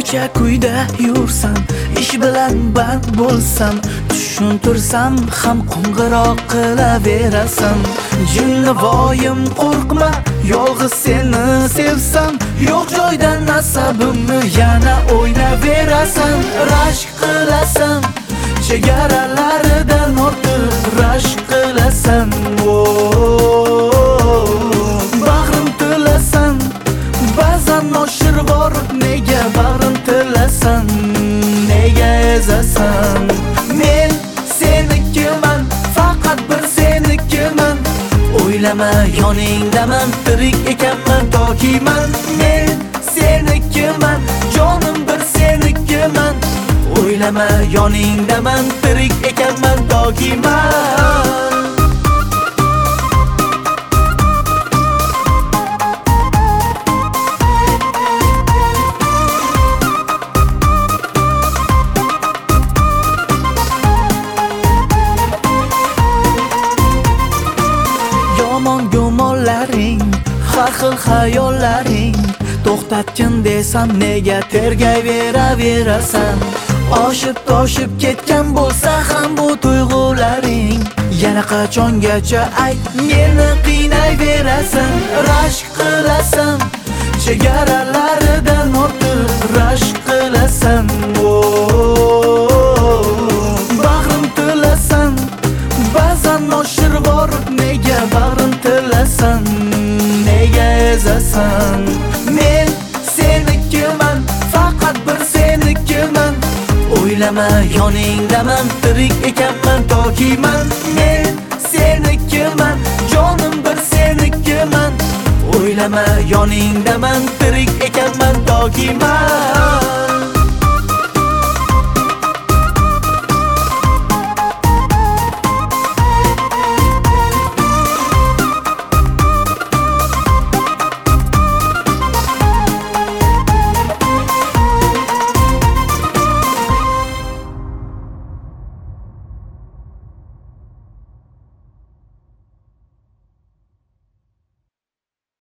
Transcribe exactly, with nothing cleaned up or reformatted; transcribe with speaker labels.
Speaker 1: ko'cha kuyda yursam, ish bilan band bo'lsam, tushuntirsam ham qo'ng'iroq qilaverasan. Jinnivoyim qo'rqma, yolg'iz seni sevsam, yo'q joydan nasabimni yana o'ynaverasan. Rashk qilasan, chegaralaridan ortib rashk qilasan. Bag'rim tilasan, ba'zan noshirvor, nega bag'rim tilasan, nega ezasan? Men senikiman, faqat bir senikiman. O'ylama yoningdaman, tirik ekanman tokiman. Men senikiman, jonim bir senikiman. O'ylama yoningdaman, tirik ekanman tokiman. Yomon gumonlaring, har xil xayollaring, to'xtatgin desam nega tergayveraverasan? Oshib toshib ketgan bo'lsa ham bu tuyg'ularing, yana qachongacha ayt, meni qiynayverasan. Rashk qilasan, chegaralaridan ortib rashk qilasan. Bag'rim tilasan, ba'zan noshirvor, nega bag'rim tilasan, nega ezasan? Men senikiman, faqat bir senikiman. O'ylama yoningdaman, tirik ekanman tokiman. Men senikiman, jonim bir senikiman. O'ylama yoningdaman, tirik ekanman tokiman.